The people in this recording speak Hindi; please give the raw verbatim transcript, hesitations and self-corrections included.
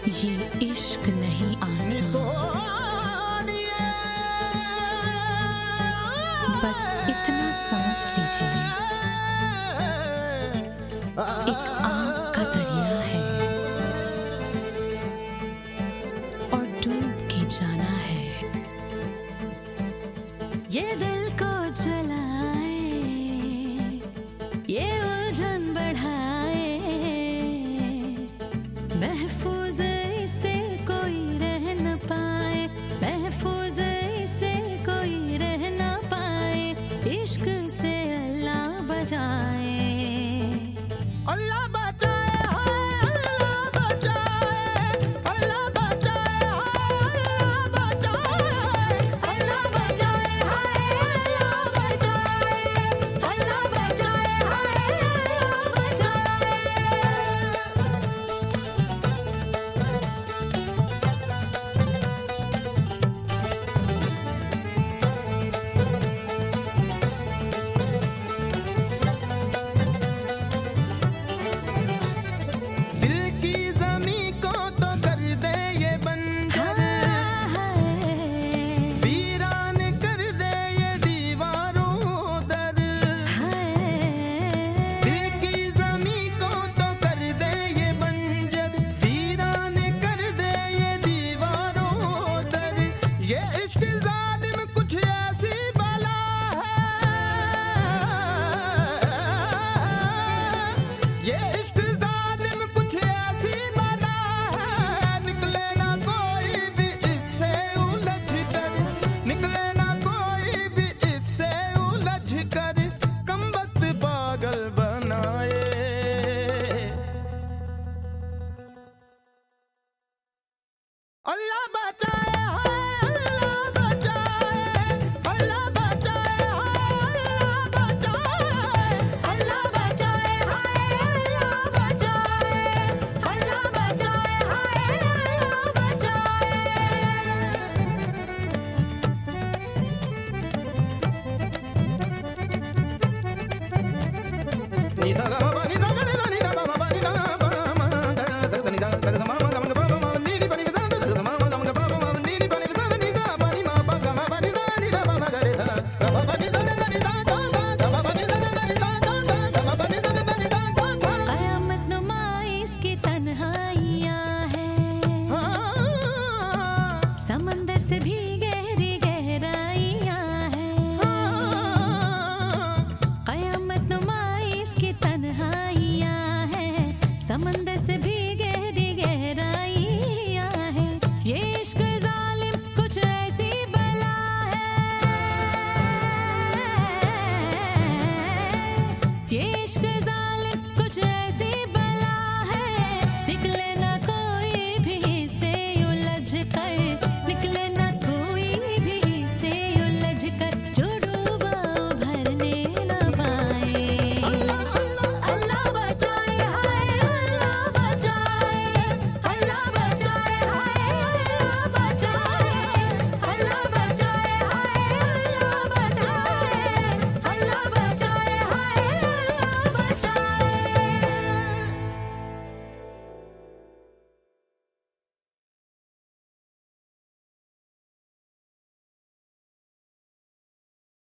ये इश्क नहीं आसान, बस इतना समझ लीजिए, एक आग का दरिया है और डूब के जाना है। ये दिल को जलाए, ये उलझन बढ़ाए, महफूज इसे कोई रह न पाए, महफूज इसे कोई रह न पाए, इश्क से अल्लाह बजाए, अल्लाह बचाए, अल्लाह बचाए, अल्लाह बचाए, अल्लाह बचाए, अल्लाह बचाए, अल्लाह बचाए, अल्लाह बचाए। Allah